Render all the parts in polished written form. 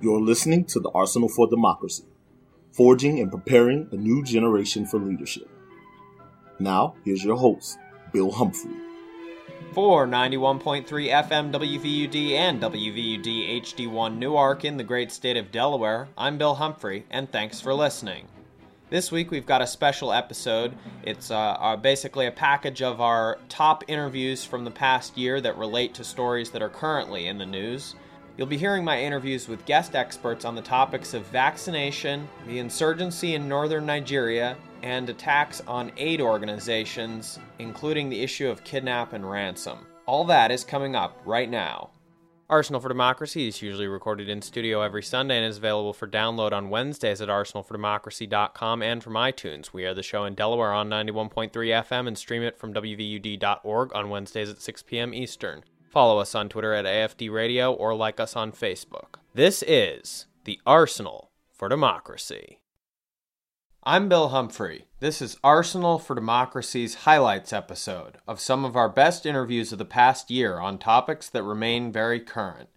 You're listening to the Arsenal for Democracy, forging and preparing a new generation for leadership. Now, here's your host, Bill Humphrey. For 91.3 FM WVUD and WVUD HD1 Newark in the great state of Delaware, I'm Bill Humphrey, and thanks for listening. This week we've got a special episode. It's basically a package of our top interviews from the past year that relate to stories that are currently in the news. You'll be hearing my interviews with guest experts on the topics of vaccination, the insurgency in northern Nigeria, and attacks on aid organizations, including the issue of kidnap and ransom. All that is coming up right now. Arsenal for Democracy is usually recorded in studio every Sunday and is available for download on Wednesdays at arsenalfordemocracy.com and from iTunes. We are the show in Delaware on 91.3 FM and stream it from wvud.org on Wednesdays at 6 p.m. Eastern. Follow us on Twitter at AFD Radio or like us on Facebook. This is the Arsenal for Democracy. I'm Bill Humphrey. This is Arsenal for Democracy's highlights episode of some of our best interviews of the past year on topics that remain very current.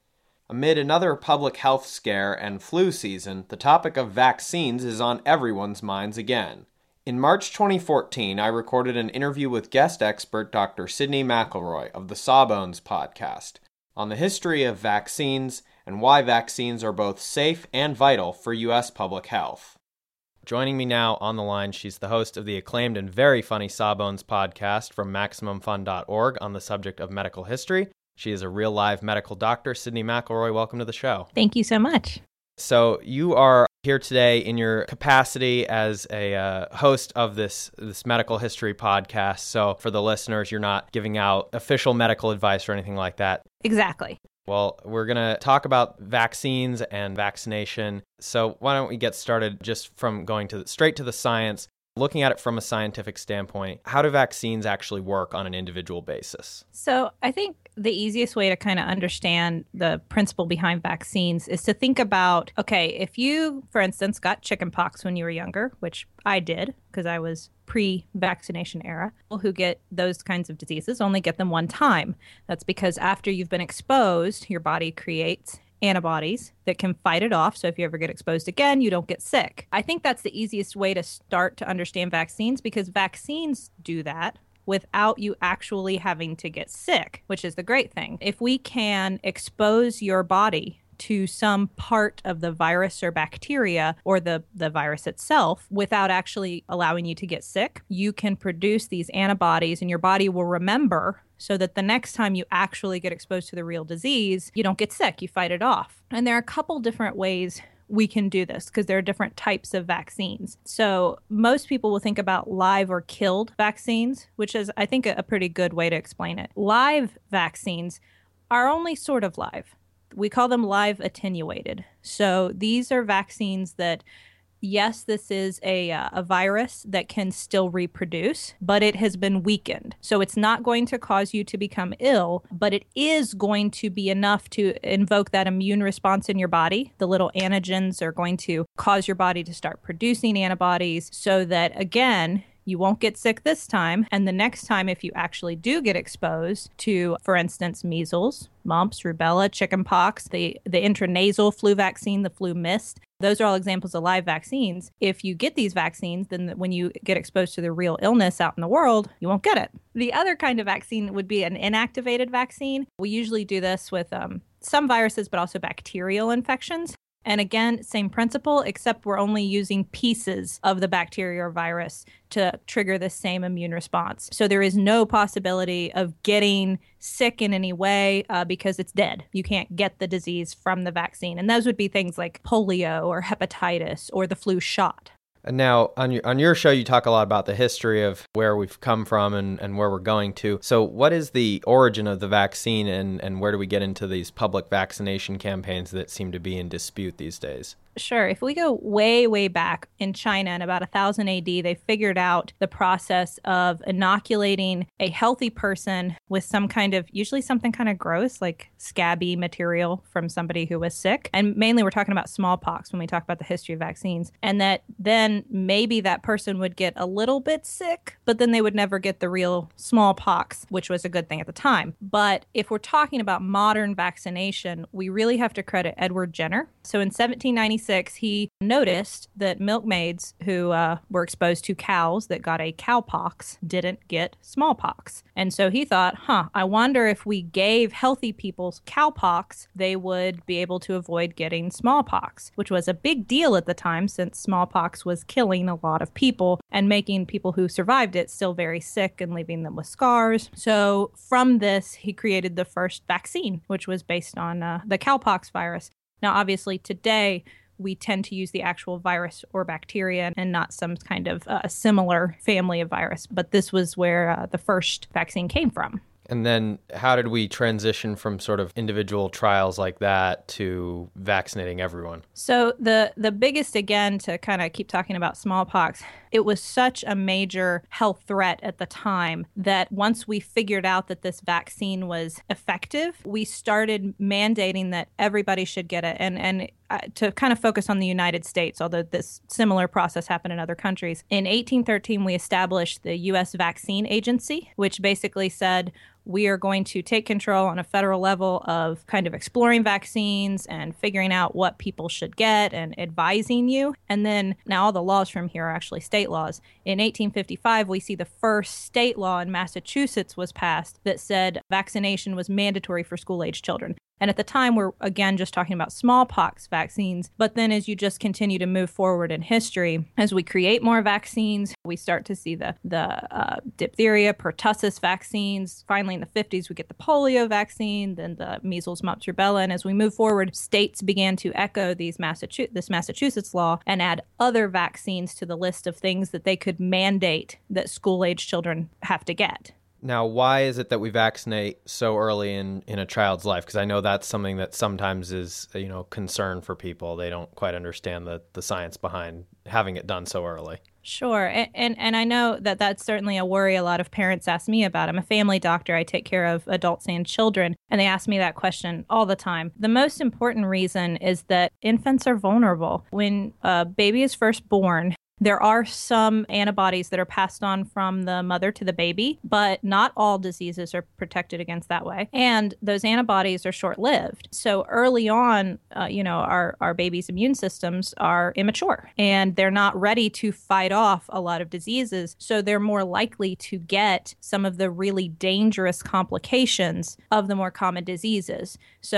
Amid another public health scare and flu season, the topic of vaccines is on everyone's minds again. In March 2014, I recorded an interview with guest expert Dr. Sydney McElroy of the Sawbones podcast on the history of vaccines and why vaccines are both safe and vital for U.S. public health. Joining me now on the line, she's the host of the acclaimed and very funny Sawbones podcast from MaximumFun.org on the subject of medical history. She is a real live medical doctor. Sydney McElroy, welcome to the show. Thank you so much. So you are here today in your capacity as a host of this medical history podcast. So for the listeners, you're not giving out official medical advice or anything like that. Exactly. Well, we're going to talk about vaccines and vaccination. So why don't we get started just from going straight to the science, looking at it from a scientific standpoint. How do vaccines actually work on an individual basis? So I think the easiest way to kind of understand the principle behind vaccines is to think about, okay, if you, for instance, got chickenpox when you were younger, which I did because I was pre-vaccination era, people who get those kinds of diseases only get them one time. That's because after you've been exposed, your body creates antibodies that can fight it off. So if you ever get exposed again, you don't get sick. I think that's the easiest way to start to understand vaccines because vaccines do that without you actually having to get sick, which is the great thing. If we can expose your body to some part of the virus or bacteria or the virus itself without actually allowing you to get sick, you can produce these antibodies and your body will remember so that the next time you actually get exposed to the real disease, you don't get sick, you fight it off. And there are a couple different ways we can do this because there are different types of vaccines. So most people will think about live or killed vaccines, which is, I think, a pretty good way to explain it. Live vaccines are only sort of live. We call them live attenuated. So these are vaccines that, yes, this is a virus that can still reproduce, but it has been weakened. So it's not going to cause you to become ill, but it is going to be enough to invoke that immune response in your body. The little antigens are going to cause your body to start producing antibodies so that, again, you won't get sick this time. And the next time, if you actually do get exposed to, for instance, measles, mumps, rubella, chickenpox, the intranasal flu vaccine, the flu mist, those are all examples of live vaccines. If you get these vaccines, then when you get exposed to the real illness out in the world, you won't get it. The other kind of vaccine would be an inactivated vaccine. We usually do this with some viruses, but also bacterial infections. And again, same principle, except we're only using pieces of the bacteria or virus to trigger the same immune response. So there is no possibility of getting sick in any way because it's dead. You can't get the disease from the vaccine. And those would be things like polio or hepatitis or the flu shot. And now, on your show, you talk a lot about the history of where we've come from and where we're going to. So what is the origin of the vaccine and where do we get into these public vaccination campaigns that seem to be in dispute these days? Sure. If we go way, way back in China in about 1000 AD, they figured out the process of inoculating a healthy person with some kind of, usually something kind of gross, like scabby material from somebody who was sick. And mainly we're talking about smallpox when we talk about the history of vaccines. And that then maybe that person would get a little bit sick, but then they would never get the real smallpox, which was a good thing at the time. But if we're talking about modern vaccination, we really have to credit Edward Jenner. So in 1796, he noticed that milkmaids who were exposed to cows that got a cowpox didn't get smallpox. And so he thought, I wonder if we gave healthy people cowpox, they would be able to avoid getting smallpox, which was a big deal at the time since smallpox was killing a lot of people and making people who survived it still very sick and leaving them with scars. So from this, he created the first vaccine, which was based on the cowpox virus. Now, obviously, today, we tend to use the actual virus or bacteria and not some kind of similar family of virus. But this was where the first vaccine came from. And then how did we transition from sort of individual trials like that to vaccinating everyone? So the biggest, again, to kind of keep talking about smallpox, it was such a major health threat at the time that once we figured out that this vaccine was effective, we started mandating that everybody should get it. And to kind of focus on the United States, although this similar process happened in other countries, in 1813, we established the U.S. Vaccine Agency, which basically said, we are going to take control on a federal level of kind of exploring vaccines and figuring out what people should get and advising you. And then now all the laws from here are actually state laws. In 1855, we see the first state law in Massachusetts was passed that said vaccination was mandatory for school-age children. And at the time, we're, again, just talking about smallpox vaccines. But then as you just continue to move forward in history, as we create more vaccines, we start to see the diphtheria, pertussis vaccines. Finally, in the 50s, we get the polio vaccine, then the measles, mumps, rubella. And as we move forward, states began to echo this Massachusetts law and add other vaccines to the list of things that they could mandate that school-age children have to get. Now, why is it that we vaccinate so early in a child's life? Because I know that's something that sometimes is, concern for people. They don't quite understand the science behind having it done so early. Sure. And I know that that's certainly a worry a lot of parents ask me about. I'm a family doctor. I take care of adults and children, and they ask me that question all the time. The most important reason is that infants are vulnerable. When a baby is first born, there are some antibodies that are passed on from the mother to the baby, but not all diseases are protected against that way. And those antibodies are short-lived. So early on, our baby's immune systems are immature and they're not ready to fight off a lot of diseases. So they're more likely to get some of the really dangerous complications of the more common diseases.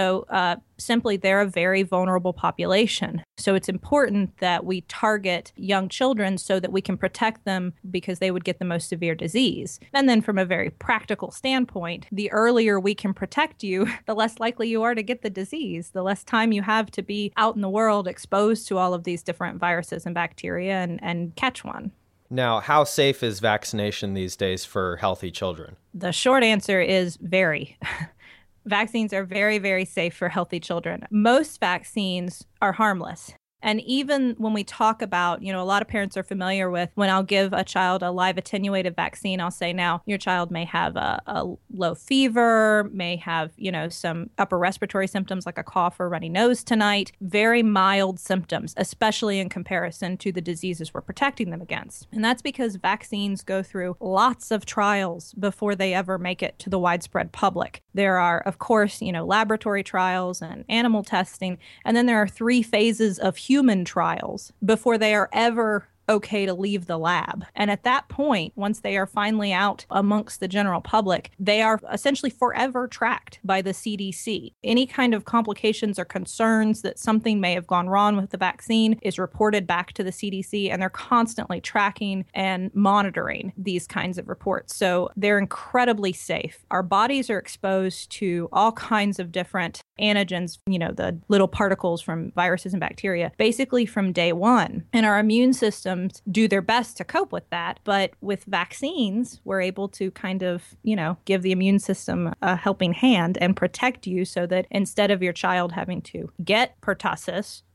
So simply, they're a very vulnerable population. So it's important that we target young children so that we can protect them because they would get the most severe disease. And then from a very practical standpoint, the earlier we can protect you, the less likely you are to get the disease, the less time you have to be out in the world exposed to all of these different viruses and bacteria and catch one. Now, how safe is vaccination these days for healthy children? The short answer is very. Vaccines are very, very safe for healthy children. Most vaccines are harmless. And even when we talk about, a lot of parents are familiar with when I'll give a child a live attenuated vaccine, I'll say, now, your child may have a low fever, may have, some upper respiratory symptoms like a cough or runny nose tonight, very mild symptoms, especially in comparison to the diseases we're protecting them against. And that's because vaccines go through lots of trials before they ever make it to the widespread public. There are, of course, laboratory trials and animal testing, and then there are 3 phases of human trials before they are ever okay to leave the lab. And at that point, once they are finally out amongst the general public, they are essentially forever tracked by the CDC. Any kind of complications or concerns that something may have gone wrong with the vaccine is reported back to the CDC, and they're constantly tracking and monitoring these kinds of reports. So they're incredibly safe. Our bodies are exposed to all kinds of different antigens, the little particles from viruses and bacteria, basically from day one. And our immune systems do their best to cope with that. But with vaccines, we're able to kind of, give the immune system a helping hand and protect you so that instead of your child having to get pertussis,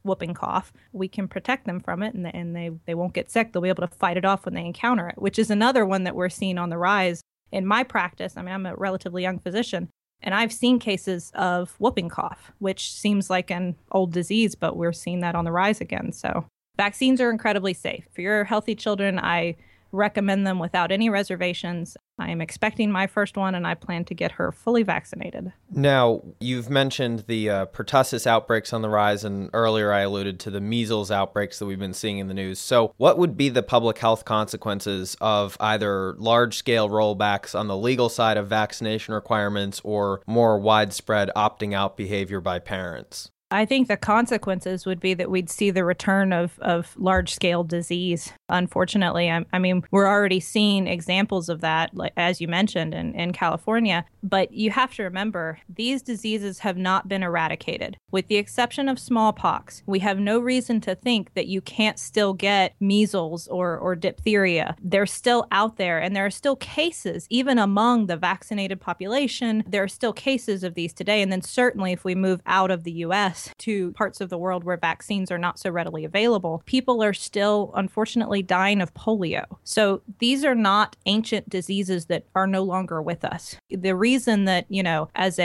whooping cough, we can protect them from it, and they won't get sick. They'll be able to fight it off when they encounter it, which is another one that we're seeing on the rise in my practice. I mean, I'm a relatively young physician, and I've seen cases of whooping cough, which seems like an old disease, but we're seeing that on the rise again. So vaccines are incredibly safe. For your healthy children, I recommend them without any reservations. I am expecting my first one, and I plan to get her fully vaccinated. Now, you've mentioned the pertussis outbreaks on the rise, and earlier I alluded to the measles outbreaks that we've been seeing in the news. So what would be the public health consequences of either large-scale rollbacks on the legal side of vaccination requirements or more widespread opting-out behavior by parents? I think the consequences would be that we'd see the return of large-scale disease. Unfortunately, I mean, we're already seeing examples of that, like, as you mentioned, in California. But you have to remember, these diseases have not been eradicated. With the exception of smallpox, we have no reason to think that you can't still get measles or diphtheria. They're still out there, and there are still cases, even among the vaccinated population. There are still cases of these today. And then certainly if we move out of the U.S., to parts of the world where vaccines are not so readily available, people are still, unfortunately, dying of polio. So these are not ancient diseases that are no longer with us. The reason that, as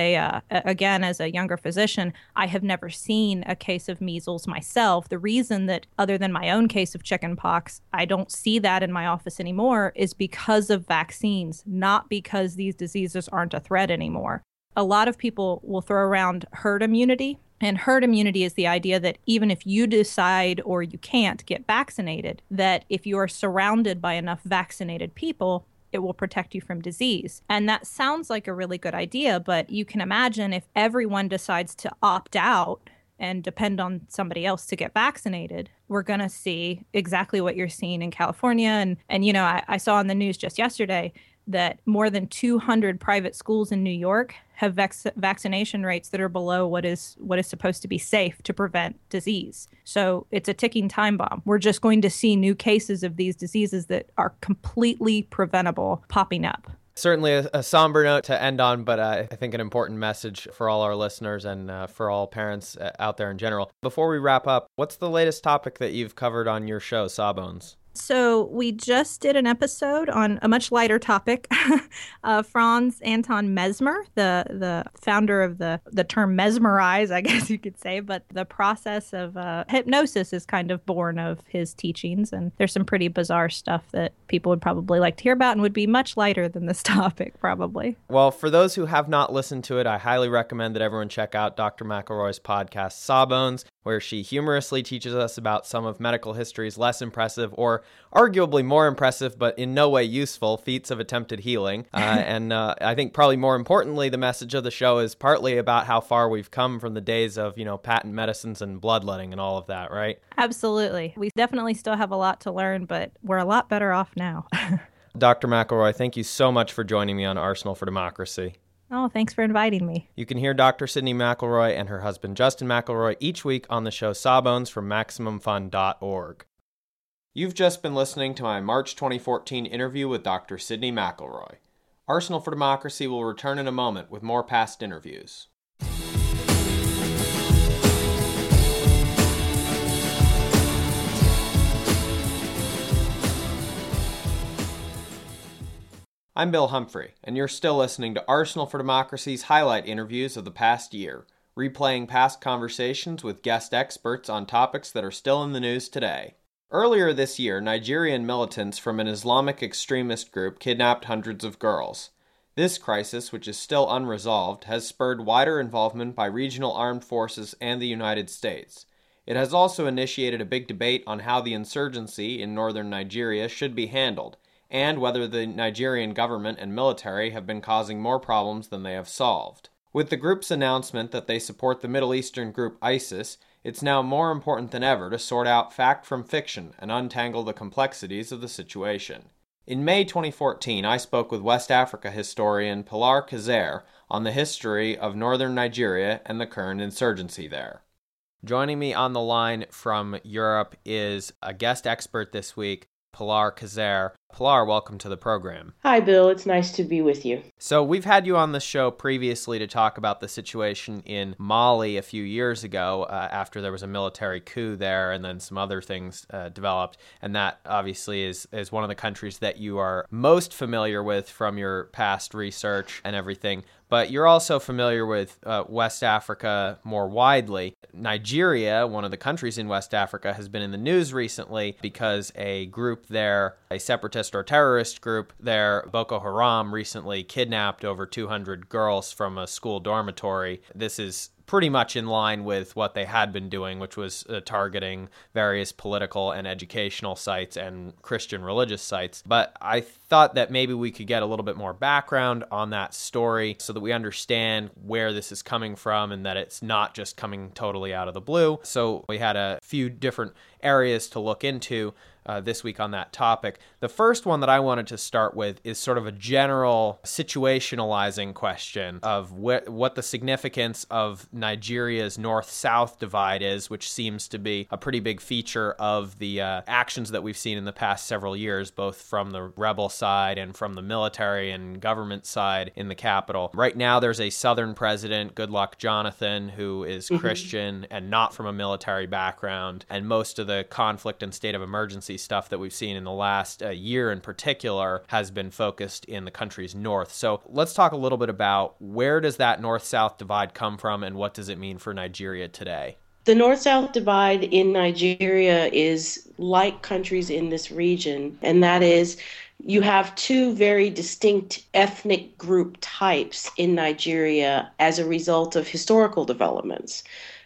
a younger physician, I have never seen a case of measles myself. The reason that, other than my own case of chickenpox, I don't see that in my office anymore is because of vaccines, not because these diseases aren't a threat anymore. A lot of people will throw around herd immunity. And herd immunity is the idea that even if you decide or you can't get vaccinated, that if you are surrounded by enough vaccinated people, it will protect you from disease. And that sounds like a really good idea, but you can imagine if everyone decides to opt out and depend on somebody else to get vaccinated, we're going to see exactly what you're seeing in California. And I saw on the news just yesterday that more than 200 private schools in New York have vaccination rates that are below what is supposed to be safe to prevent disease. So it's a ticking time bomb. We're just going to see new cases of these diseases that are completely preventable popping up. Certainly a somber note to end on, but I think an important message for all our listeners and for all parents out there in general. Before we wrap up, what's the latest topic that you've covered on your show, Sawbones? So we just did an episode on a much lighter topic. Franz Anton Mesmer, the founder of the term mesmerize, I guess you could say, but the process of hypnosis is kind of born of his teachings. And there's some pretty bizarre stuff that people would probably like to hear about and would be much lighter than this topic, probably. Well, for those who have not listened to it, I highly recommend that everyone check out Dr. McElroy's podcast, Sawbones, where she humorously teaches us about some of medical history's less impressive or arguably more impressive, but in no way useful feats of attempted healing. And I think probably more importantly, the message of the show is partly about how far we've come from the days of, patent medicines and bloodletting and all of that, right? Absolutely. We definitely still have a lot to learn, but we're a lot better off now. Dr. McElroy, thank you so much for joining me on Arsenal for Democracy. Oh, thanks for inviting me. You can hear Dr. Sydney McElroy and her husband Justin McElroy each week on the show Sawbones from MaximumFun.org. You've just been listening to my March 2014 interview with Dr. Sydney McElroy. Arsenal for Democracy will return in a moment with more past interviews. I'm Bill Humphrey, and you're still listening to Arsenal for Democracy's highlight interviews of the past year, replaying past conversations with guest experts on topics that are still in the news today. Earlier this year, Nigerian militants from an Islamic extremist group kidnapped hundreds of girls. This crisis, which is still unresolved, has spurred wider involvement by regional armed forces and the United States. It has also initiated a big debate on how the insurgency in northern Nigeria should be handled, and whether the Nigerian government and military have been causing more problems than they have solved. With the group's announcement that they support the Middle Eastern group ISIS, it's now more important than ever to sort out fact from fiction and untangle the complexities of the situation. In May 2014, I spoke with West Africa historian Pilar Kazer on the history of northern Nigeria and the current insurgency there. Joining me on the line from Europe is a guest expert this week, Pilar Kazer. Pilar, welcome to the program. Hi, Bill. It's nice to be with you. So we've had you on the show previously to talk about the situation in Mali a few years ago after there was a military coup there and then some other things developed. And that obviously is one of the countries that you are most familiar with from your past research and everything. But you're also familiar with West Africa more widely. Nigeria, one of the countries in West Africa, has been in the news recently because a group there, a separatist or terrorist group there, Boko Haram, recently kidnapped over 200 girls from a school dormitory. This is pretty much in line with what they had been doing, which was targeting various political and educational sites and Christian religious sites. But I thought that maybe we could get a little bit more background on that story so that we understand where this is coming from and that it's not just coming totally out of the blue. So we had a few different areas to look into this week on that topic. The first one that I wanted to start with is sort of a general situationalizing question of what the significance of Nigeria's north-south divide is, which seems to be a pretty big feature of the actions that we've seen in the past several years, both from the rebel side and from the military and government side in the capital. Right now, there's a southern president, Goodluck Jonathan, who is Christian and not from a military background, and most of the conflict and state of emergency stuff that we've seen in the last year in particular has been focused in the country's north. So let's talk a little bit about where does that north-south divide come from and what does it mean for Nigeria today? The north-south divide in Nigeria is like countries in this region, and that is you have two very distinct ethnic group types in Nigeria as a result of historical developments.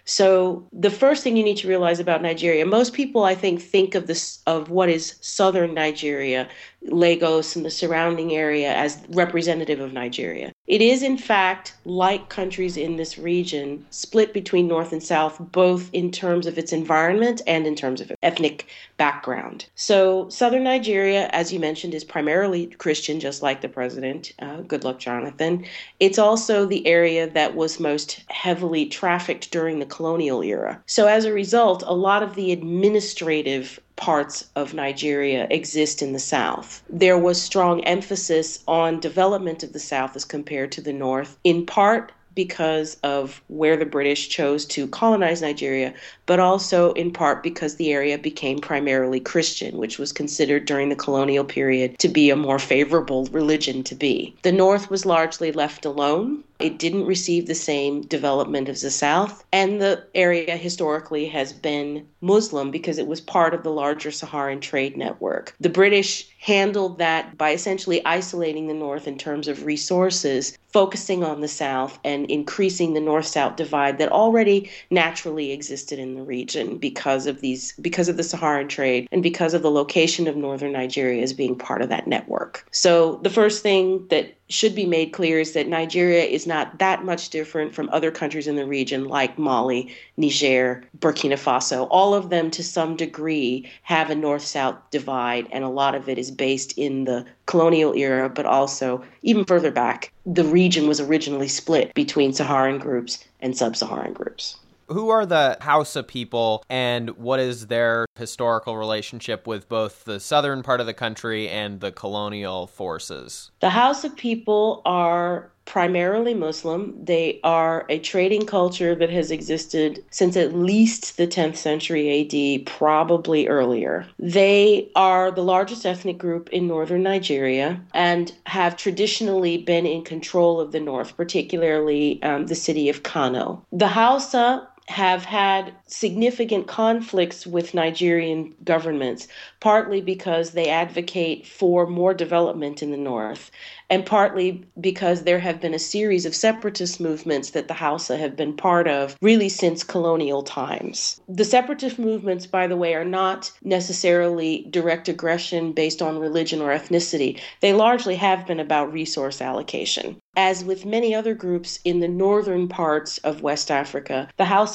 So the first thing you need to realize about Nigeria, most people, I think of what is southern Nigeria, Lagos and the surrounding area as representative of Nigeria. It is, in fact, like countries in this region, split between North and South, both in terms of its environment and in terms of ethnic background. So southern Nigeria, as you mentioned, is primarily Christian, just like the president, Goodluck Jonathan. It's also the area that was most heavily trafficked during the colonial era. So as a result, a lot of the administrative parts of Nigeria exist in the South. There was strong emphasis on development of the South as compared to the North, in part because of where the British chose to colonize Nigeria, but also in part because the area became primarily Christian, which was considered during the colonial period to be a more favorable religion to be. The North was largely left alone. It didn't receive the same development as the South, and the area historically has been Muslim because it was part of the larger Saharan trade network. The British handled that by essentially isolating the North in terms of resources, focusing on the South and increasing the North-South divide that already naturally existed in the region because of the Saharan trade and because of the location of northern Nigeria as being part of that network. So the first thing that should be made clear is that Nigeria is not that much different from other countries in the region like Mali, Niger, Burkina Faso. All of them to some degree have a north-south divide, and a lot of it is based in the colonial era, but also even further back, the region was originally split between Saharan groups and sub-Saharan groups. Who are the Hausa people and what is their historical relationship with both the southern part of the country and the colonial forces? The Hausa people are primarily Muslim. They are a trading culture that has existed since at least the 10th century AD, probably earlier. They are the largest ethnic group in northern Nigeria and have traditionally been in control of the north, particularly the city of Kano. The Hausa have had significant conflicts with Nigerian governments, partly because they advocate for more development in the north, and partly because there have been a series of separatist movements that the Hausa have been part of really since colonial times. The separatist movements, by the way, are not necessarily direct aggression based on religion or ethnicity. They largely have been about resource allocation. As with many other groups in the northern parts of West Africa, the Hausa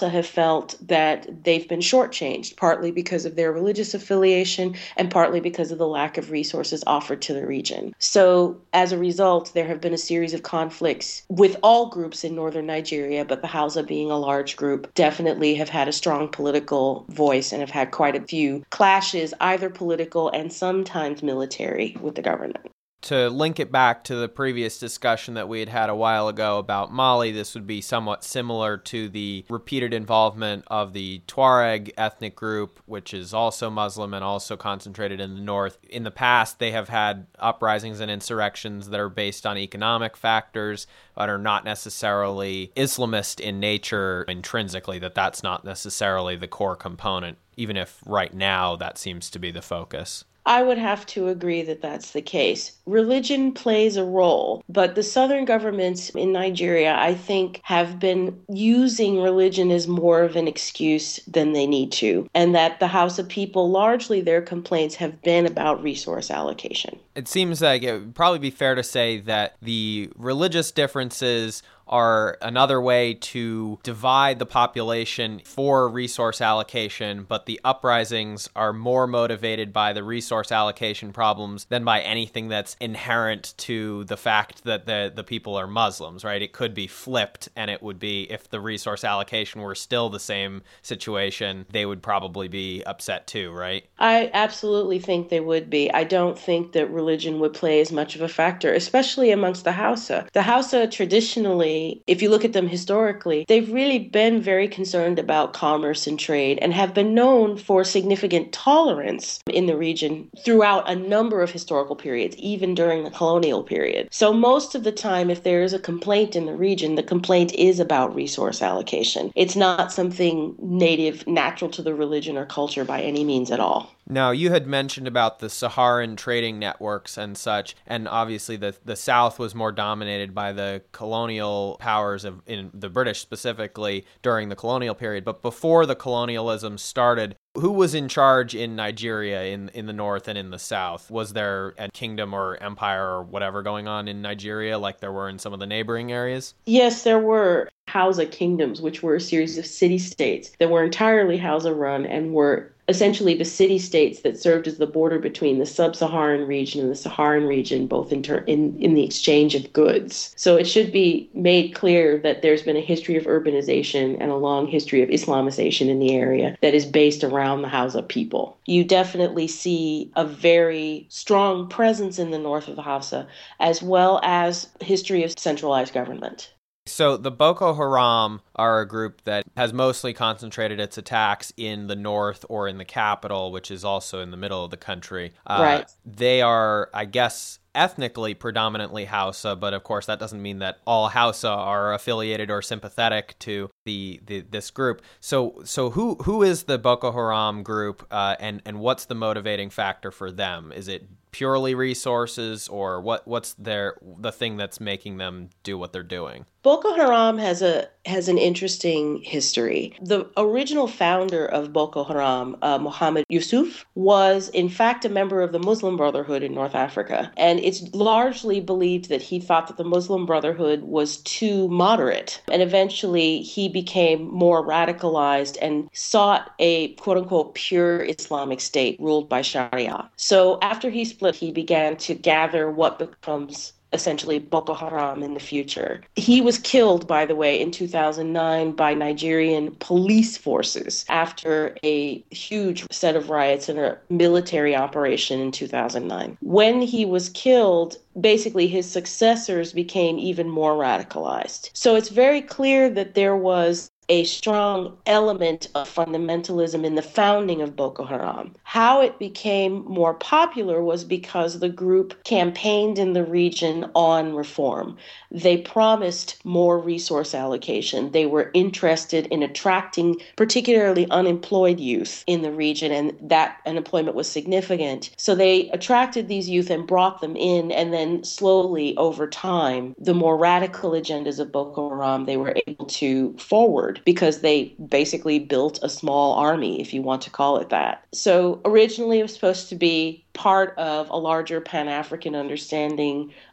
Hausa have felt that they've been shortchanged, partly because of their religious affiliation and partly because of the lack of resources offered to the region. So as a result, there have been a series of conflicts with all groups in northern Nigeria, but the Hausa, being a large group, definitely have had a strong political voice and have had quite a few clashes, either political and sometimes military, with the government. To link it back to the previous discussion that we had a while ago about Mali, this would be somewhat similar to the repeated involvement of the Tuareg ethnic group, which is also Muslim and also concentrated in the north. In the past, they have had uprisings and insurrections that are based on economic factors, but are not necessarily Islamist in nature intrinsically, that's not necessarily the core component, even if right now that seems to be the focus. I would have to agree that that's the case. Religion plays a role, but the southern governments in Nigeria, I think, have been using religion as more of an excuse than they need to, and that the Hausa people, largely their complaints have been about resource allocation. It seems like it would probably be fair to say that the religious differences are another way to divide the population for resource allocation, but the uprisings are more motivated by the resource allocation problems than by anything that's inherent to the fact that the people are Muslims, right? It could be flipped, and it would be, if the resource allocation were still the same situation, they would probably be upset too, right? I absolutely think they would be. I don't think that religion would play as much of a factor, especially amongst the Hausa. The Hausa traditionally, if you look at them historically, they've really been very concerned about commerce and trade and have been known for significant tolerance in the region throughout a number of historical periods, even during the colonial period. So most of the time, if there is a complaint in the region, the complaint is about resource allocation. It's not something natural to the religion or culture by any means at all. Now, you had mentioned about the Saharan trading networks and such, and obviously the South was more dominated by the colonial powers in the British specifically during the colonial period. But before the colonialism started, who was in charge in Nigeria in the north and in the south? Was there a kingdom or empire or whatever going on in Nigeria like there were in some of the neighboring areas? Yes, there were Hausa kingdoms, which were a series of city-states that were entirely Hausa-run and were essentially the city-states that served as the border between the sub-Saharan region and the Saharan region, both in the exchange of goods. So it should be made clear that there's been a history of urbanization and a long history of Islamization in the area that is based around the Hausa people. You definitely see a very strong presence in the north of the Hausa, as well as history of centralized government. So the Boko Haram are a group that has mostly concentrated its attacks in the north or in the capital, which is also in the middle of the country. Right. They are, I guess, ethnically predominantly Hausa, but of course that doesn't mean that all Hausa are affiliated or sympathetic to this group. So who is the Boko Haram group, and what's the motivating factor for them? Is it purely resources, or what's the thing that's making them do what they're doing? Boko Haram has an interesting history. The original founder of Boko Haram, Mohammed Yusuf, was in fact a member of the Muslim Brotherhood in North Africa. And it's largely believed that he thought that the Muslim Brotherhood was too moderate. And eventually he became more radicalized and sought a quote-unquote pure Islamic state ruled by Sharia. So after he split, he began to gather what becomes essentially Boko Haram in the future. He was killed, by the way, in 2009 by Nigerian police forces after a huge set of riots and a military operation in 2009. When he was killed, basically his successors became even more radicalized. So it's very clear that there was a strong element of fundamentalism in the founding of Boko Haram. How it became more popular was because the group campaigned in the region on reform. They promised more resource allocation. They were interested in attracting particularly unemployed youth in the region, and that unemployment was significant. So they attracted these youth and brought them in, and then slowly over time, the more radical agendas of Boko Haram they were able to forward, because they basically built a small army, if you want to call it that. So originally it was supposed to be part of a larger Pan-African understanding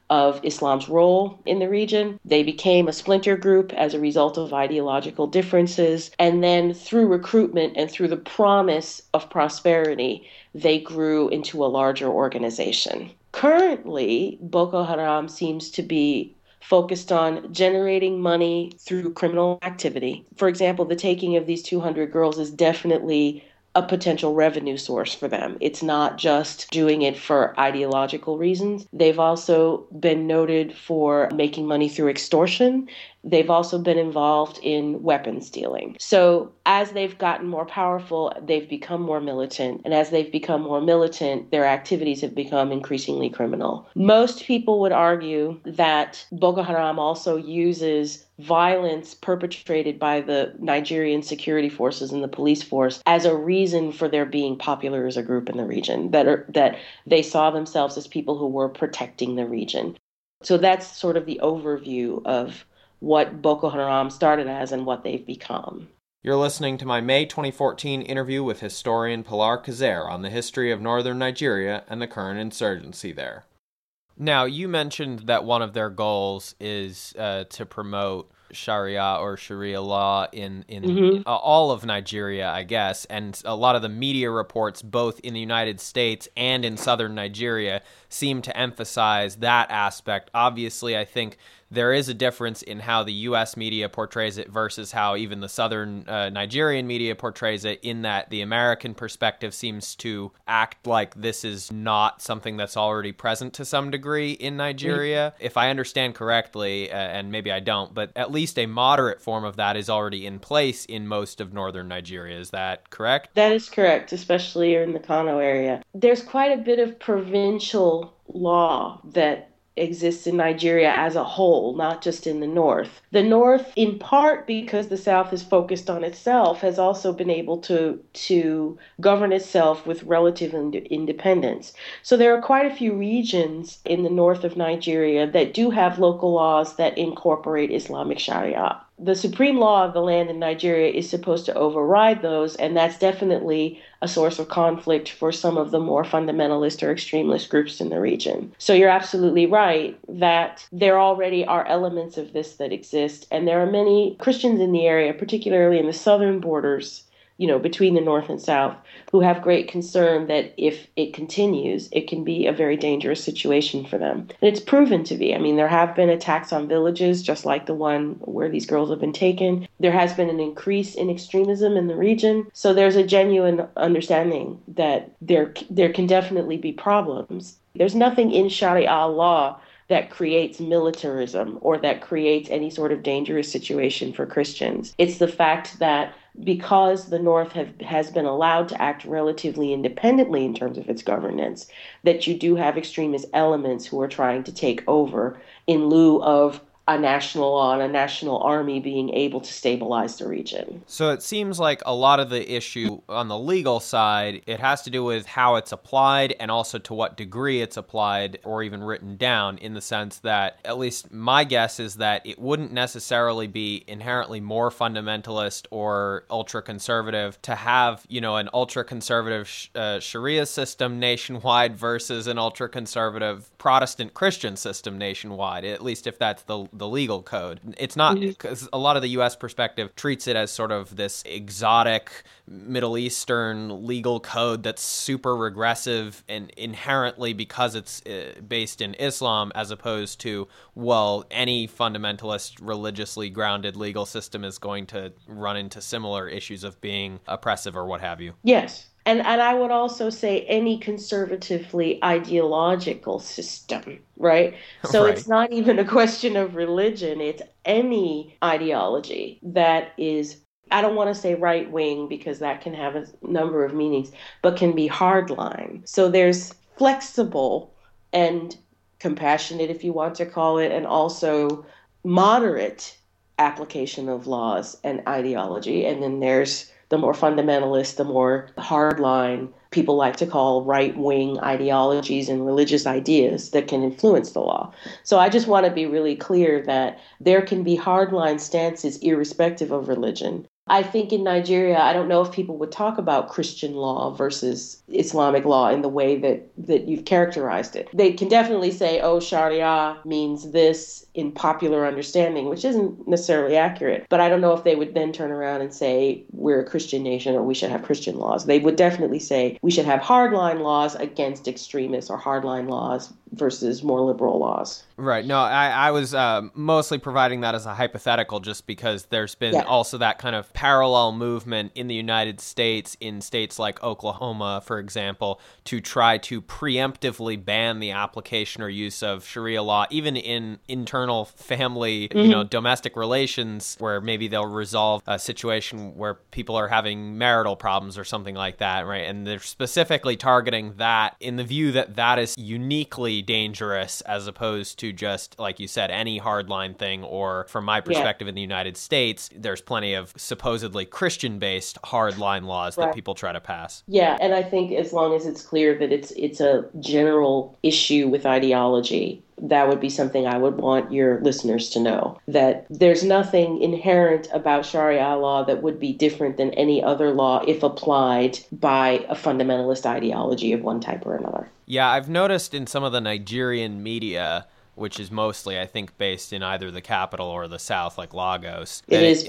of Islam's role in the region. They became a splinter group as a result of ideological differences. And then through recruitment and through the promise of prosperity, they grew into a larger organization. Currently, Boko Haram seems to be focused on generating money through criminal activity. For example, the taking of these 200 girls is definitely a potential revenue source for them. It's not just doing it for ideological reasons. They've also been noted for making money through extortion. They've also been involved in weapons dealing. So as they've gotten more powerful, they've become more militant. And as they've become more militant, their activities have become increasingly criminal. Most people would argue that Boko Haram also uses violence perpetrated by the Nigerian security forces and the police force as a reason for their being popular as a group in the region, that they saw themselves as people who were protecting the region. So that's sort of the overview of what Boko Haram started as and what they've become. You're listening to my May 2014 interview with historian Pilar Kazer on the history of northern Nigeria and the current insurgency there. Now, you mentioned that one of their goals is to promote Sharia or Sharia law in all of Nigeria, I guess, and a lot of the media reports, both in the United States and in southern Nigeria, seem to emphasize that aspect. Obviously, I think there is a difference in how the U.S. media portrays it versus how even the southern Nigerian media portrays it, in that the American perspective seems to act like this is not something that's already present to some degree in Nigeria. If I understand correctly, and maybe I don't, but at least a moderate form of that is already in place in most of northern Nigeria. Is that correct? That is correct, especially in the Kano area. There's quite a bit of provincial law that exists in Nigeria as a whole, not just in the north. The north, in part because the south is focused on itself, has also been able to govern itself with relative independence. So there are quite a few regions in the north of Nigeria that do have local laws that incorporate Islamic Sharia. The supreme law of the land in Nigeria is supposed to override those, and that's definitely a source of conflict for some of the more fundamentalist or extremist groups in the region. So you're absolutely right that there already are elements of this that exist, and there are many Christians in the area, particularly in the southern borders, between the north and south, who have great concern that if it continues, it can be a very dangerous situation for them. And it's proven to be. I mean, there have been attacks on villages, just like the one where these girls have been taken. There has been an increase in extremism in the region. So there's a genuine understanding that there can definitely be problems. There's nothing in Sharia law that creates militarism or that creates any sort of dangerous situation for Christians. It's the fact that because the North has been allowed to act relatively independently in terms of its governance, that you do have extremist elements who are trying to take over in lieu of a national law and a national army being able to stabilize the region. So it seems like a lot of the issue on the legal side, it has to do with how it's applied and also to what degree it's applied or even written down, in the sense that, at least my guess is that it wouldn't necessarily be inherently more fundamentalist or ultra-conservative to have, an ultra-conservative Sharia system nationwide versus an ultra-conservative Protestant Christian system nationwide, at least if that's the legal code. It's not, because a lot of the U.S. perspective treats it as sort of this exotic Middle Eastern legal code that's super regressive and inherently, because it's based in Islam, as opposed to, well, any fundamentalist religiously grounded legal system is going to run into similar issues of being oppressive or what have you. Yes. And I would also say any conservatively ideological system, right? So Right. It's not even a question of religion. It's any ideology that is, I don't want to say right wing because that can have a number of meanings, but can be hardline. So there's flexible and compassionate, if you want to call it, and also moderate application of laws and ideology. And then there's the more fundamentalist, the more hardline, people like to call right-wing ideologies and religious ideas that can influence the law. So I just want to be really clear that there can be hardline stances irrespective of religion. I think in Nigeria, I don't know if people would talk about Christian law versus Islamic law in the way that you've characterized it. They can definitely say, oh, Sharia means this in popular understanding, which isn't necessarily accurate. But I don't know if they would then turn around and say we're a Christian nation or we should have Christian laws. They would definitely say we should have hardline laws against extremists or hardline laws versus more liberal laws. Right. No, I was mostly providing that as a hypothetical just because there's been also that kind of parallel movement in the United States, in states like Oklahoma, for example, to try to preemptively ban the application or use of Sharia law, even in internal family, domestic relations, where maybe they'll resolve a situation where people are having marital problems or something like that, right? And they're specifically targeting that in the view that that is uniquely dangerous as opposed to just, like you said, any hardline thing, or from my perspective in the United States, there's plenty of supposedly Christian-based hardline laws that people try to pass. Yeah, and I think as long as it's clear that it's a general issue with ideology, that would be something I would want your listeners to know, that there's nothing inherent about Sharia law that would be different than any other law if applied by a fundamentalist ideology of one type or another. Yeah, I've noticed in some of the Nigerian media, which is mostly, I think, based in either the capital or the south, like Lagos.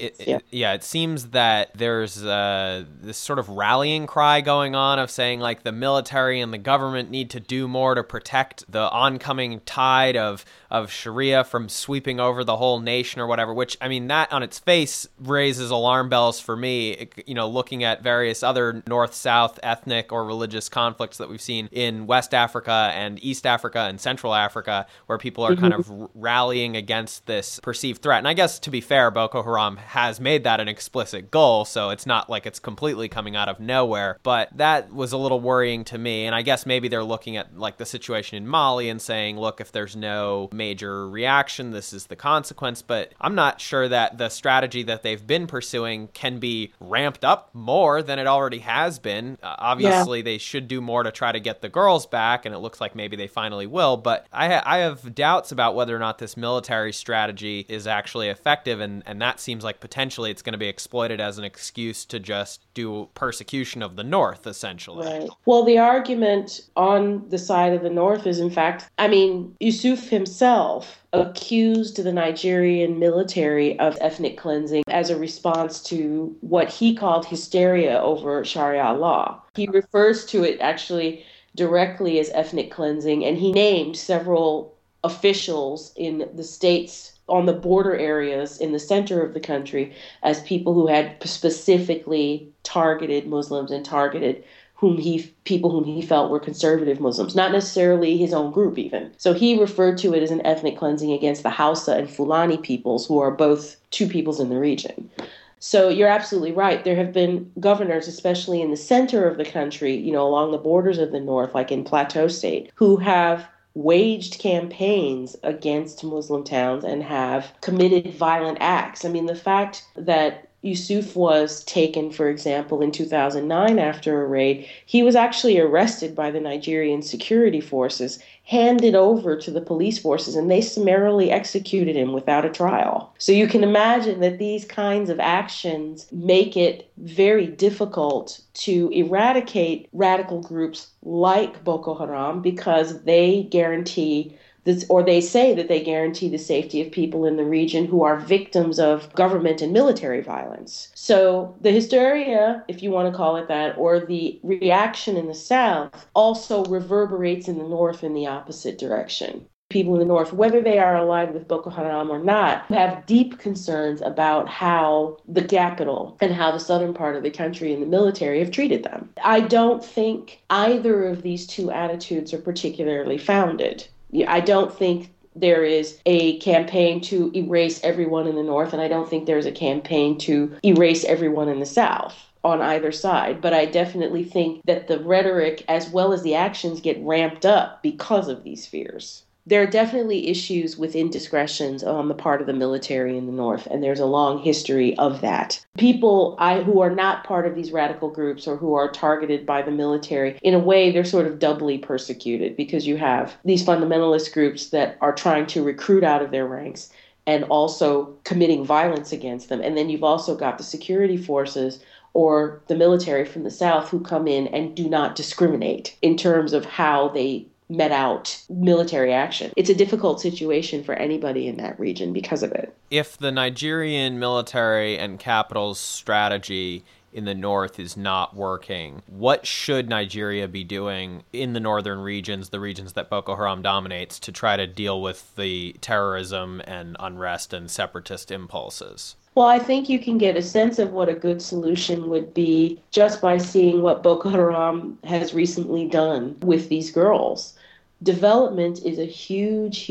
It seems that there's this sort of rallying cry going on of saying, like, the military and the government need to do more to protect the oncoming tide of Sharia from sweeping over the whole nation or whatever, which, I mean, that on its face raises alarm bells for me, looking at various other north-south ethnic or religious conflicts that we've seen in West Africa and East Africa and Central Africa, where people are kind of rallying against this perceived threat. And I guess, to be fair, Boko Haram has made that an explicit goal, so it's not like it's completely coming out of nowhere. But that was a little worrying to me. And I guess maybe they're looking at like the situation in Mali and saying, look, if there's no major reaction, this is the consequence. But I'm not sure that the strategy that they've been pursuing can be ramped up more than it already has been. Obviously, they should do more to try to get the girls back, and it looks like maybe they finally will. But I have doubts about whether or not this military strategy is actually effective, and that seems like potentially it's going to be exploited as an excuse to just do persecution of the North, essentially. Right. Well, the argument on the side of the North is, in fact, Yusuf himself accused the Nigerian military of ethnic cleansing as a response to what he called hysteria over Sharia law. He refers to it actually directly as ethnic cleansing, and he named several officials in the states on the border areas in the center of the country as people who had specifically targeted Muslims and targeted people whom he felt were conservative Muslims, not necessarily his own group even. So he referred to it as an ethnic cleansing against the Hausa and Fulani peoples, who are both two peoples in the region. So you're absolutely right. There have been governors, especially in the center of the country, along the borders of the North, like in Plateau State, who have waged campaigns against Muslim towns and have committed violent acts. I mean, the fact that Yusuf was taken, for example, in 2009 after a raid, he was actually arrested by the Nigerian security forces, handed over to the police forces, and they summarily executed him without a trial. So you can imagine that these kinds of actions make it very difficult to eradicate radical groups like Boko Haram because they guarantee this, or they say that they guarantee the safety of people in the region who are victims of government and military violence. So the hysteria, if you want to call it that, or the reaction in the South also reverberates in the North in the opposite direction. People in the North, whether they are aligned with Boko Haram or not, have deep concerns about how the capital and how the southern part of the country and the military have treated them. I don't think either of these two attitudes are particularly founded. I don't think there is a campaign to erase everyone in the North, and I don't think there's a campaign to erase everyone in the South on either side. But I definitely think that the rhetoric as well as the actions get ramped up because of these fears. There are definitely issues with indiscretions on the part of the military in the North, and there's a long history of that. People who are not part of these radical groups or who are targeted by the military, in a way, they're sort of doubly persecuted because you have these fundamentalist groups that are trying to recruit out of their ranks, and also committing violence against them. And then you've also got the security forces or the military from the South who come in and do not discriminate in terms of how they met out military action. It's a difficult situation for anybody in that region because of it. If the Nigerian military and capital's strategy in the north is not working, what should Nigeria be doing in the northern regions, the regions that Boko Haram dominates, to try to deal with the terrorism and unrest and separatist impulses? Well, I think you can get a sense of what a good solution would be just by seeing what Boko Haram has recently done with these girls. Development is a huge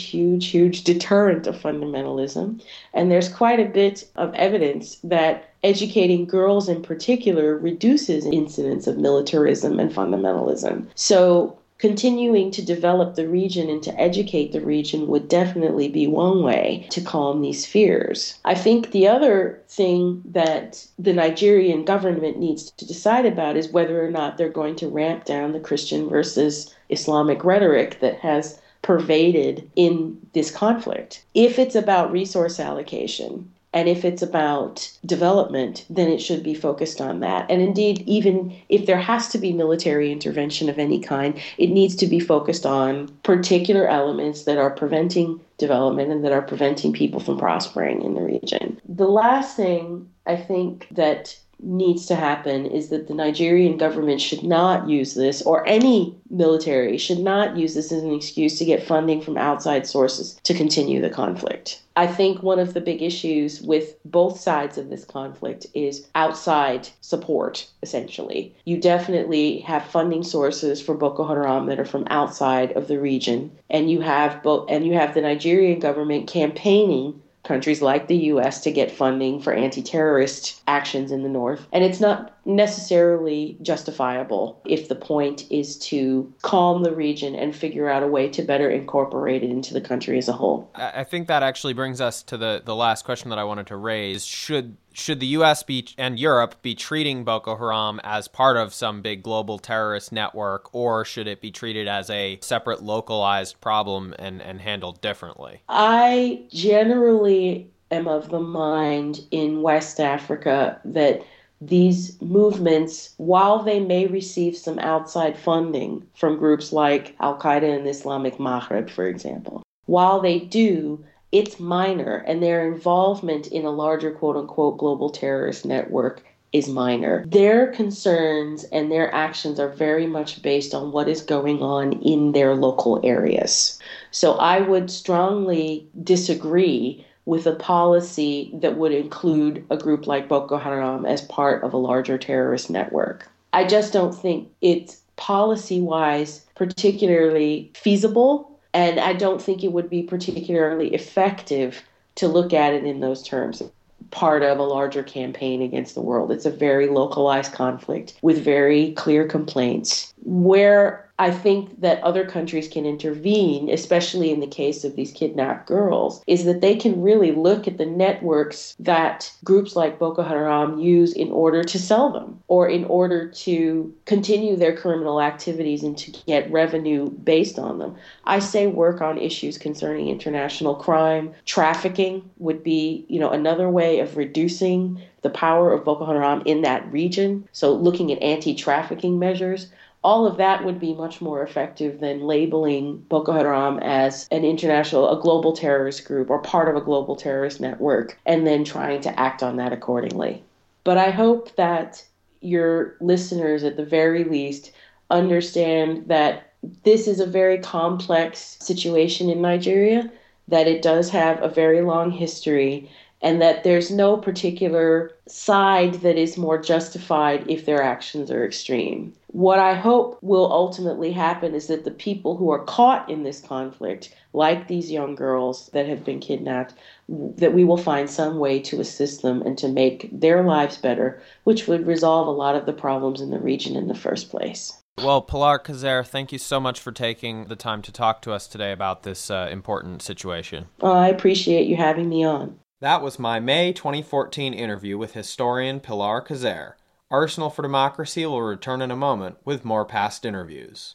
deterrent of fundamentalism. And there's quite a bit of evidence that educating girls in particular reduces incidents of militarism and fundamentalism. So continuing to develop the region and to educate the region would definitely be one way to calm these fears. I think the other thing that the Nigerian government needs to decide about is whether or not they're going to ramp down the Christian versus Islamic rhetoric that has pervaded in this conflict. If it's about resource allocation, and if it's about development, then it should be focused on that. And indeed, even if there has to be military intervention of any kind, it needs to be focused on particular elements that are preventing development and that are preventing people from prospering in the region. The last thing I think that needs to happen is that the Nigerian government should not use this, or any military should not use this as an excuse to get funding from outside sources to continue the conflict. I think one of the big issues with both sides of this conflict is outside support, essentially. You definitely have funding sources for Boko Haram that are from outside of the region, and you have the Nigerian government campaigning countries like the U.S. to get funding for anti-terrorist actions in the north. And it's not necessarily justifiable if the point is to calm the region and figure out a way to better incorporate it into the country as a whole. I think that actually brings us to the last question that I wanted to raise. Should the U.S. and Europe be treating Boko Haram as part of some big global terrorist network, or should it be treated as a separate localized problem and handled differently? I generally am of the mind in West Africa that these movements, while they may receive some outside funding from groups like Al-Qaeda and Islamic Maghreb, for example, while they do, it's minor, and their involvement in a larger quote-unquote global terrorist network is minor. Their concerns and their actions are very much based on what is going on in their local areas. So I would strongly disagree with a policy that would include a group like Boko Haram as part of a larger terrorist network. I just don't think it's policy-wise particularly feasible, and I don't think it would be particularly effective to look at it in those terms. Part of a larger campaign against the world. It's a very localized conflict with very clear complaints. Where I think that other countries can intervene, especially in the case of these kidnapped girls, is that they can really look at the networks that groups like Boko Haram use in order to sell them or in order to continue their criminal activities and to get revenue based on them. I say work on issues concerning international crime. Trafficking would be, another way of reducing the power of Boko Haram in that region. So looking at anti-trafficking measures. All of that would be much more effective than labeling Boko Haram as a global terrorist group or part of a global terrorist network, and then trying to act on that accordingly. But I hope that your listeners, at the very least, understand that this is a very complex situation in Nigeria, that it does have a very long history, and that there's no particular side that is more justified if their actions are extreme. What I hope will ultimately happen is that the people who are caught in this conflict, like these young girls that have been kidnapped, that we will find some way to assist them and to make their lives better, which would resolve a lot of the problems in the region in the first place. Well, Pilar Kazer, thank you so much for taking the time to talk to us today about this important situation. I appreciate you having me on. That was my May 2014 interview with historian Pilar Kazer. Arsenal for Democracy will return in a moment with more past interviews.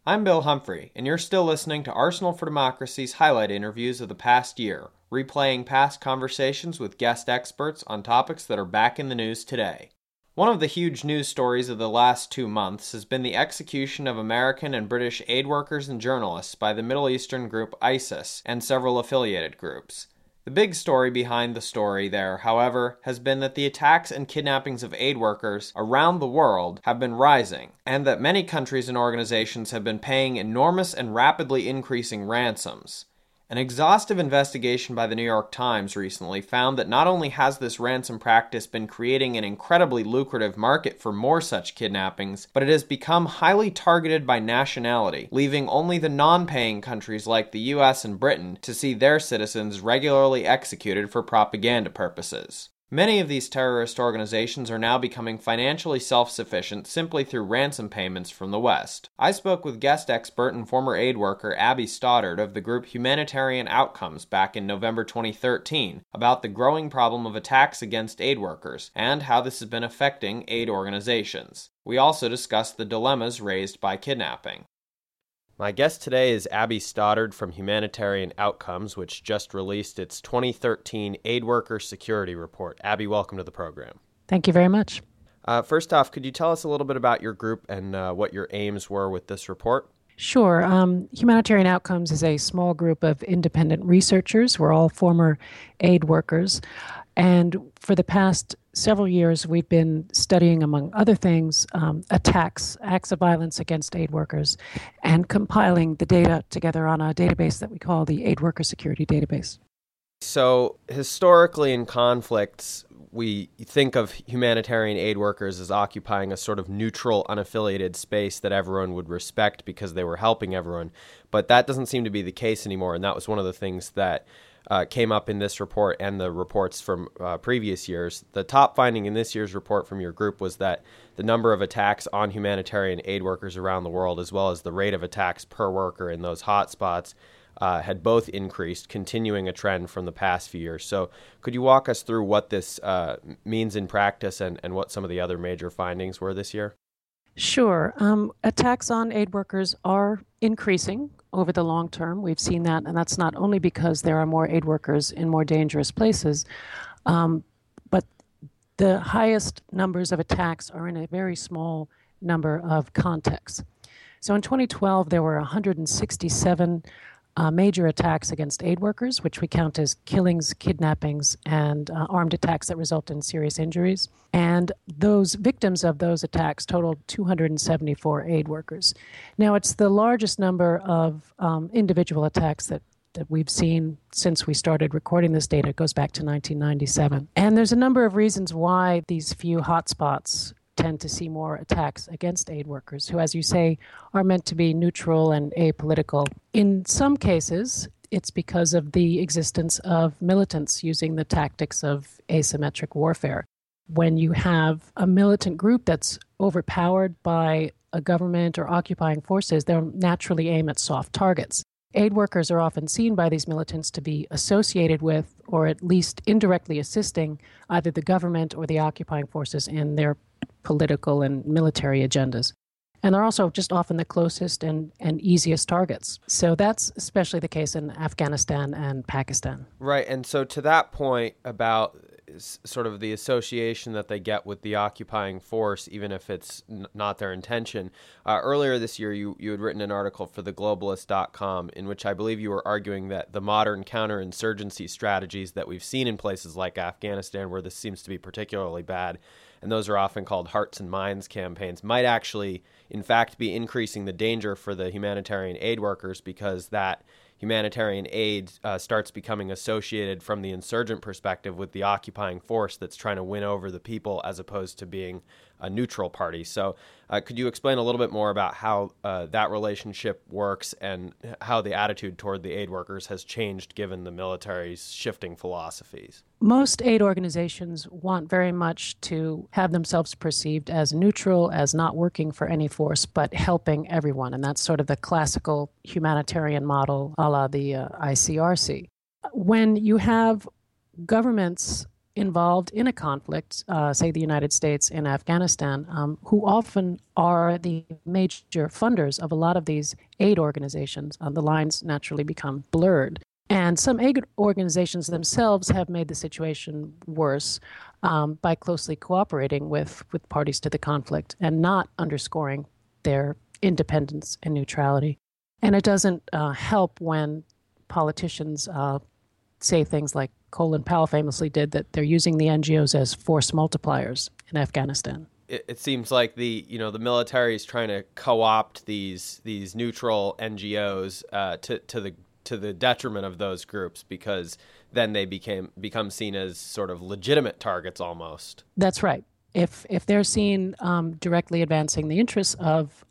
I'm Bill Humphrey, and you're still listening to Arsenal for Democracy's highlight interviews of the past year, replaying past conversations with guest experts on topics that are back in the news today. One of the huge news stories of the last 2 months has been the execution of American and British aid workers and journalists by the Middle Eastern group ISIS and several affiliated groups. The big story behind the story there, however, has been that the attacks and kidnappings of aid workers around the world have been rising, and that many countries and organizations have been paying enormous and rapidly increasing ransoms. An exhaustive investigation by the New York Times recently found that not only has this ransom practice been creating an incredibly lucrative market for more such kidnappings, but it has become highly targeted by nationality, leaving only the non-paying countries like the US and Britain to see their citizens regularly executed for propaganda purposes. Many of these terrorist organizations are now becoming financially self-sufficient simply through ransom payments from the West. I spoke with guest expert and former aid worker Abby Stoddard of the group Humanitarian Outcomes back in November 2013 about the growing problem of attacks against aid workers and how this has been affecting aid organizations. We also discussed the dilemmas raised by kidnapping. My guest today is Abby Stoddard from Humanitarian Outcomes, which just released its 2013 Aid Worker Security Report. Abby, welcome to the program. Thank you very much. First off, could you tell us a little bit about your group and what your aims were with this report? Sure. Humanitarian Outcomes is a small group of independent researchers. We're all former aid workers. And for the past several years, we've been studying, among other things, acts of violence against aid workers, and compiling the data together on a database that we call the Aid Worker Security Database. So historically in conflicts, we think of humanitarian aid workers as occupying a sort of neutral, unaffiliated space that everyone would respect because they were helping everyone. But that doesn't seem to be the case anymore, and that was one of the things that came up in this report and the reports from previous years. The top finding in this year's report from your group was that the number of attacks on humanitarian aid workers around the world, as well as the rate of attacks per worker in those hotspots, had both increased, continuing a trend from the past few years. So could you walk us through what this means in practice and what some of the other major findings were this year? Sure. Attacks on aid workers are increasing over the long term. We've seen that, and that's not only because there are more aid workers in more dangerous places, but the highest numbers of attacks are in a very small number of contexts. So in 2012, there were 167 major attacks against aid workers, which we count as killings, kidnappings, and armed attacks that result in serious injuries. And those victims of those attacks totaled 274 aid workers. Now, it's the largest number of individual attacks that we've seen since we started recording this data. It goes back to 1997. And there's a number of reasons why these few hotspots tend to see more attacks against aid workers, who, as you say, are meant to be neutral and apolitical. In some cases, it's because of the existence of militants using the tactics of asymmetric warfare. When you have a militant group that's overpowered by a government or occupying forces, they'll naturally aim at soft targets. Aid workers are often seen by these militants to be associated with, or at least indirectly assisting, either the government or the occupying forces in their political and military agendas. And they're also just often the closest and easiest targets. So that's especially the case in Afghanistan and Pakistan. Right, and so to that point about sort of the association that they get with the occupying force, even if it's not their intention. Earlier this year, you had written an article for theglobalist.com in which I believe you were arguing that the modern counterinsurgency strategies that we've seen in places like Afghanistan, where this seems to be particularly bad, and those are often called hearts and minds campaigns, might actually, in fact, be increasing the danger for the humanitarian aid workers because that humanitarian aid starts becoming associated from the insurgent perspective with the occupying force that's trying to win over the people as opposed to being a neutral party. So could you explain a little bit more about how that relationship works and how the attitude toward the aid workers has changed given the military's shifting philosophies? Most aid organizations want very much to have themselves perceived as neutral, as not working for any force, but helping everyone. And that's sort of the classical humanitarian model a la the ICRC. When you have governments involved in a conflict, say the United States in Afghanistan, who often are the major funders of a lot of these aid organizations. The lines naturally become blurred. And some aid organizations themselves have made the situation worse by closely cooperating with parties to the conflict and not underscoring their independence and neutrality. And it doesn't help when politicians say things like Colin Powell famously did, that they're using the NGOs as force multipliers in Afghanistan. It seems like the military is trying to co-opt these neutral NGOs to the detriment of those groups, because then they become seen as sort of legitimate targets almost. That's right. If they're seen directly advancing the interests of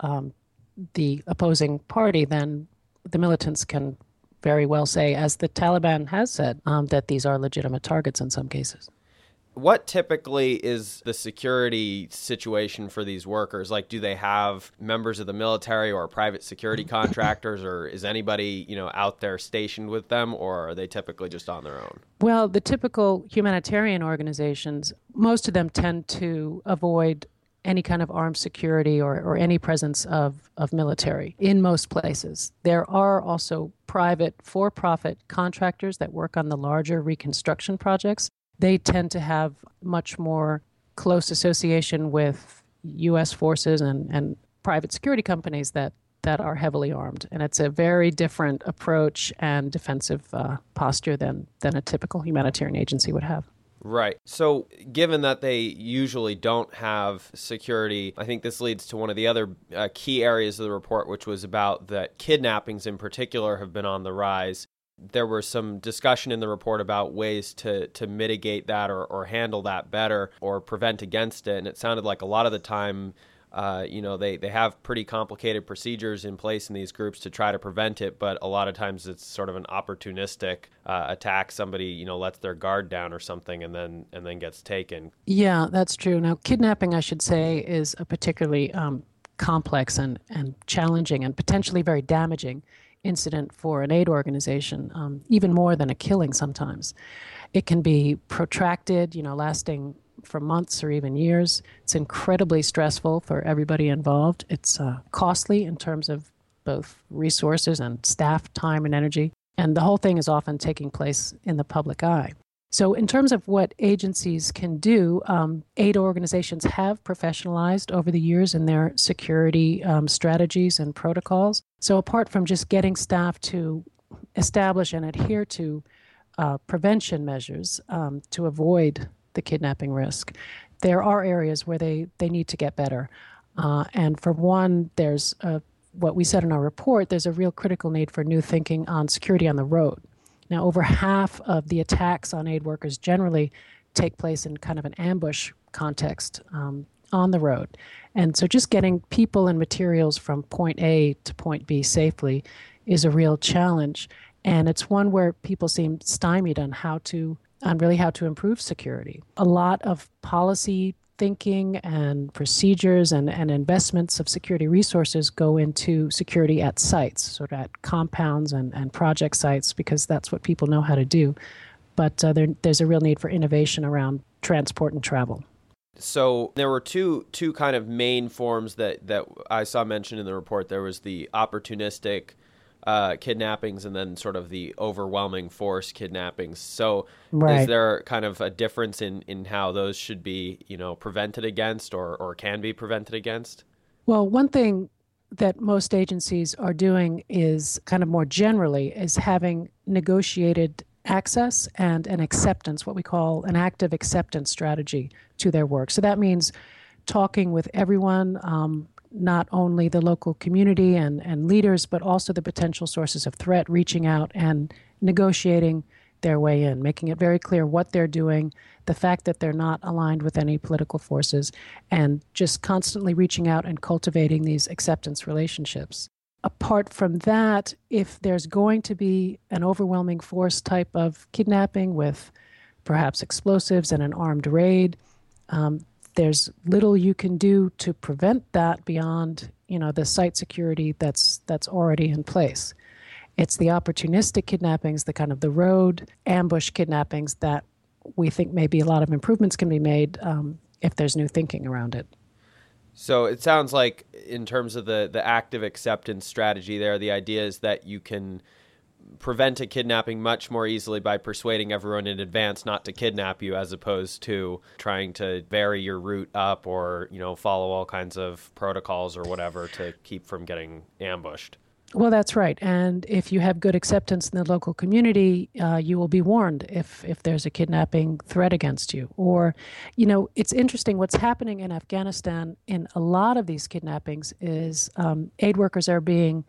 the opposing party, then the militants can very well say, as the Taliban has said, that these are legitimate targets in some cases. What typically is the security situation for these workers? Like, do they have members of the military or private security contractors, or is anybody, out there stationed with them, or are they typically just on their own? Well, the typical humanitarian organizations, most of them tend to avoid any kind of armed security or any presence of military in most places. There are also private for-profit contractors that work on the larger reconstruction projects. They tend to have much more close association with U.S. forces and private security companies that are heavily armed. And it's a very different approach and defensive posture than a typical humanitarian agency would have. Right. So given that they usually don't have security, I think this leads to one of the other key areas of the report, which was about that kidnappings in particular have been on the rise. There was some discussion in the report about ways to mitigate that or handle that better or prevent against it. And it sounded like a lot of the time, they have pretty complicated procedures in place in these groups to try to prevent it. But a lot of times it's sort of an opportunistic attack. Somebody, lets their guard down or something and then gets taken. Yeah, that's true. Now, kidnapping, I should say, is a particularly complex and challenging and potentially very damaging incident for an aid organization, even more than a killing sometimes. It can be protracted, lasting for months or even years. It's incredibly stressful for everybody involved. It's costly in terms of both resources and staff time and energy. And the whole thing is often taking place in the public eye. So in terms of what agencies can do, aid organizations have professionalized over the years in their security strategies and protocols. So apart from just getting staff to establish and adhere to prevention measures to avoid the kidnapping risk, there are areas where they need to get better. And for one, there's what we said in our report, there's a real critical need for new thinking on security on the road. Now, over half of the attacks on aid workers generally take place in kind of an ambush context on the road. And so just getting people and materials from point A to point B safely is a real challenge. And it's one where people seem stymied on how to improve security. A lot of policy thinking and procedures and investments of security resources go into security at sites, sort of at compounds and project sites, because that's what people know how to do. But there's a real need for innovation around transport and travel. So there were two kind of main forms that I saw mentioned in the report. There was the opportunistic kidnappings and then sort of the overwhelming force kidnappings. So Is there kind of a difference in how those should be, prevented against or can be prevented against? Well, one thing that most agencies are doing is kind of more generally is having negotiated access and an acceptance, what we call an active acceptance strategy to their work. So that means talking with everyone, not only the local community and leaders, but also the potential sources of threat, reaching out and negotiating their way in, making it very clear what they're doing, the fact that they're not aligned with any political forces, and just constantly reaching out and cultivating these acceptance relationships. Apart from that, if there's going to be an overwhelming force type of kidnapping with perhaps explosives and an armed raid, there's little you can do to prevent that beyond, the site security that's already in place. It's the opportunistic kidnappings, the kind of the road ambush kidnappings that we think maybe a lot of improvements can be made if there's new thinking around it. So it sounds like in terms of the active acceptance strategy there, the idea is that you can prevent a kidnapping much more easily by persuading everyone in advance not to kidnap you, as opposed to trying to vary your route up or, follow all kinds of protocols or whatever to keep from getting ambushed. Well, that's right. And if you have good acceptance in the local community, you will be warned if there's a kidnapping threat against you. Or, it's interesting what's happening in Afghanistan in a lot of these kidnappings is aid workers are being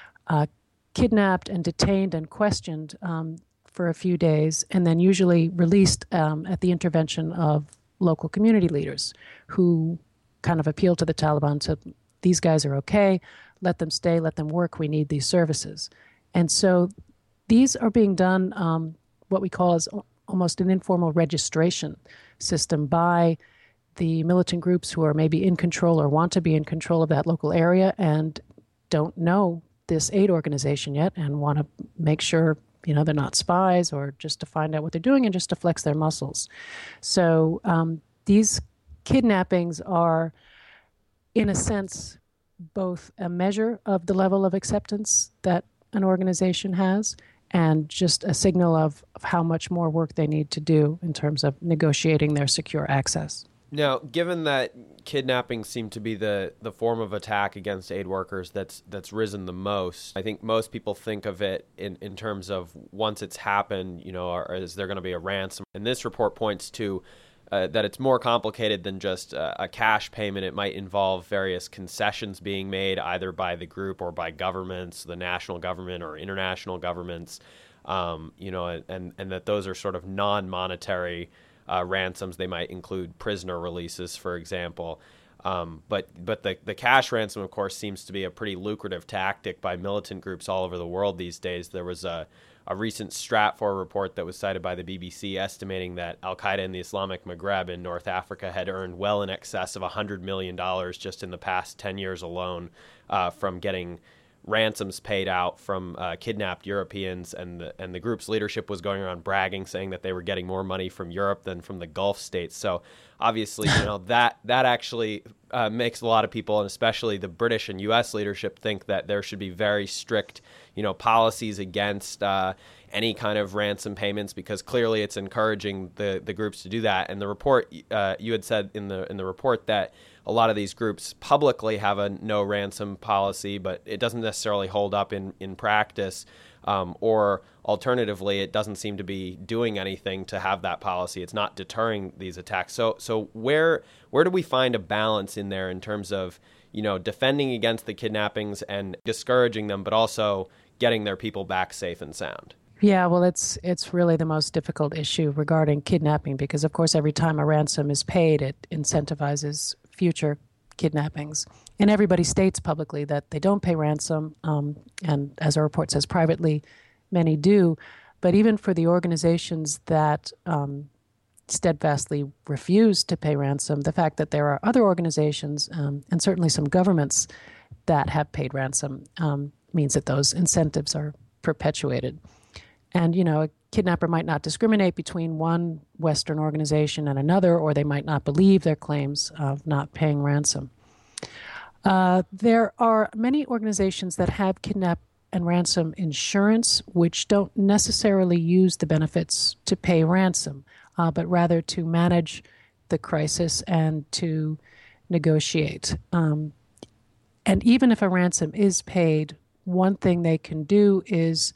kidnapped and detained and questioned for a few days, and then usually released at the intervention of local community leaders who kind of appeal to the Taliban to, these guys are okay, let them stay, let them work, we need these services. And so these are being done what we call as almost an informal registration system by the militant groups who are maybe in control or want to be in control of that local area and don't know this aid organization yet and want to make sure they're not spies, or just to find out what they're doing and just to flex their muscles. So these kidnappings are, in a sense, both a measure of the level of acceptance that an organization has and just a signal of how much more work they need to do in terms of negotiating their secure access. Now, given that kidnapping seemed to be the form of attack against aid workers that's risen the most, I think most people think of it in terms of once it's happened, or is there going to be a ransom? And this report points to that it's more complicated than just a cash payment. It might involve various concessions being made either by the group or by governments, the national government or international governments, and that those are sort of non-monetary ransoms. They might include prisoner releases, for example. But the cash ransom, of course, seems to be a pretty lucrative tactic by militant groups all over the world these days. There was a recent Stratfor report that was cited by the BBC estimating that Al-Qaeda in the Islamic Maghreb in North Africa had earned well in excess of $100 million just in the past 10 years alone from getting ransoms paid out from kidnapped Europeans, and the group's leadership was going around bragging, saying that they were getting more money from Europe than from the Gulf states. So obviously, that actually makes a lot of people, and especially the British and U.S. leadership, think that there should be very strict, policies against any kind of ransom payments, because clearly it's encouraging the groups to do that. And the report, you had said in the report that a lot of these groups publicly have a no ransom policy, but it doesn't necessarily hold up in practice. Or alternatively, it doesn't seem to be doing anything to have that policy. It's not deterring these attacks. So where do we find a balance in there in terms of, defending against the kidnappings and discouraging them, but also getting their people back safe and sound? Yeah, well, it's really the most difficult issue regarding kidnapping because, of course, every time a ransom is paid, it incentivizes future kidnappings. And everybody states publicly that they don't pay ransom, and as our report says, privately, many do. But even for the organizations that steadfastly refuse to pay ransom, the fact that there are other organizations and certainly some governments that have paid ransom means that those incentives are perpetuated. And, a kidnapper might not discriminate between one Western organization and another, or they might not believe their claims of not paying ransom. There are many organizations that have kidnap and ransom insurance, which don't necessarily use the benefits to pay ransom, but rather to manage the crisis and to negotiate. And even if a ransom is paid, one thing they can do is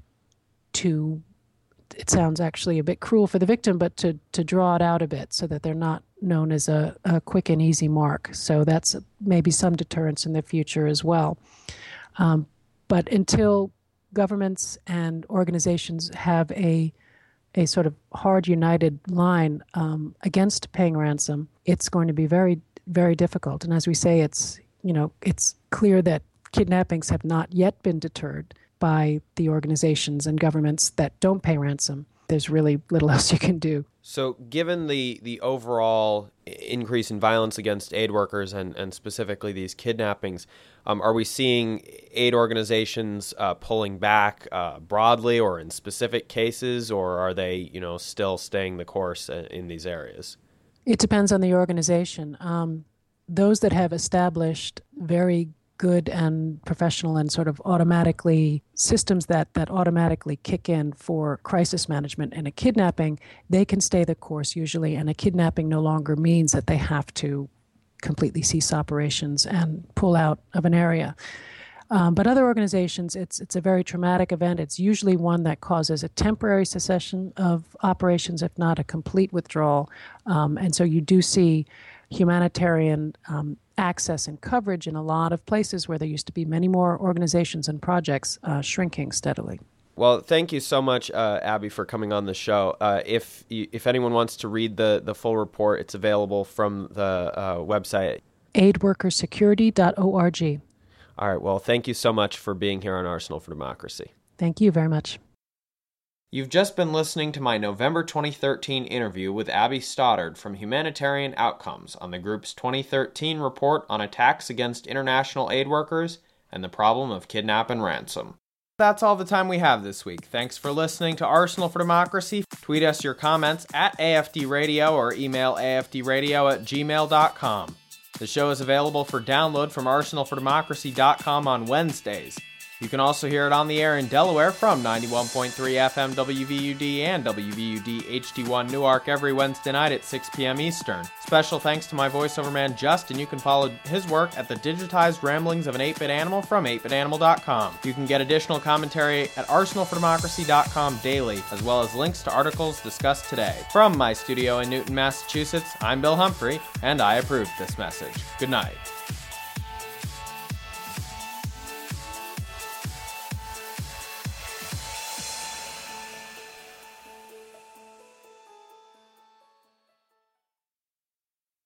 it sounds actually a bit cruel for the victim, but to draw it out a bit so that they're not known as a quick and easy mark. So that's maybe some deterrence in the future as well. But until governments and organizations have a sort of hard, united line against paying ransom, it's going to be very, very difficult. And as we say, it's clear that kidnappings have not yet been deterred by the organizations and governments that don't pay ransom. There's really little else you can do. So given the overall increase in violence against aid workers and specifically these kidnappings, are we seeing aid organizations pulling back broadly or in specific cases, or are they, still staying the course in these areas? It depends on the organization. Those that have established very good and professional and sort of automatically systems that automatically kick in for crisis management and a kidnapping, they can stay the course usually, and a kidnapping no longer means that they have to completely cease operations and pull out of an area. But other organizations, it's a very traumatic event. It's usually one that causes a temporary cessation of operations, if not a complete withdrawal. And so you do see humanitarian access and coverage in a lot of places where there used to be many more organizations and projects shrinking steadily. Well, thank you so much, Abby, for coming on the show. If anyone wants to read the full report, it's available from the website aidworkersecurity.org. All right. Well, thank you so much for being here on Arsenal for Democracy. Thank you very much. You've just been listening to my November 2013 interview with Abby Stoddard from Humanitarian Outcomes on the group's 2013 report on attacks against international aid workers and the problem of kidnap and ransom. That's all the time we have this week. Thanks for listening to Arsenal for Democracy. Tweet us your comments at AFD Radio or email afdradio@gmail.com. The show is available for download from arsenalfordemocracy.com on Wednesdays. You can also hear it on the air in Delaware from 91.3 FM WVUD and WVUD HD1 Newark every Wednesday night at 6 p.m. Eastern. Special thanks to my voiceover man Justin. You can follow his work at the digitized ramblings of an 8-bit animal from 8bitanimal.com. You can get additional commentary at arsenalfordemocracy.com daily, as well as links to articles discussed today. From my studio in Newton, Massachusetts, I'm Bill Humphrey, and I approve this message. Good night.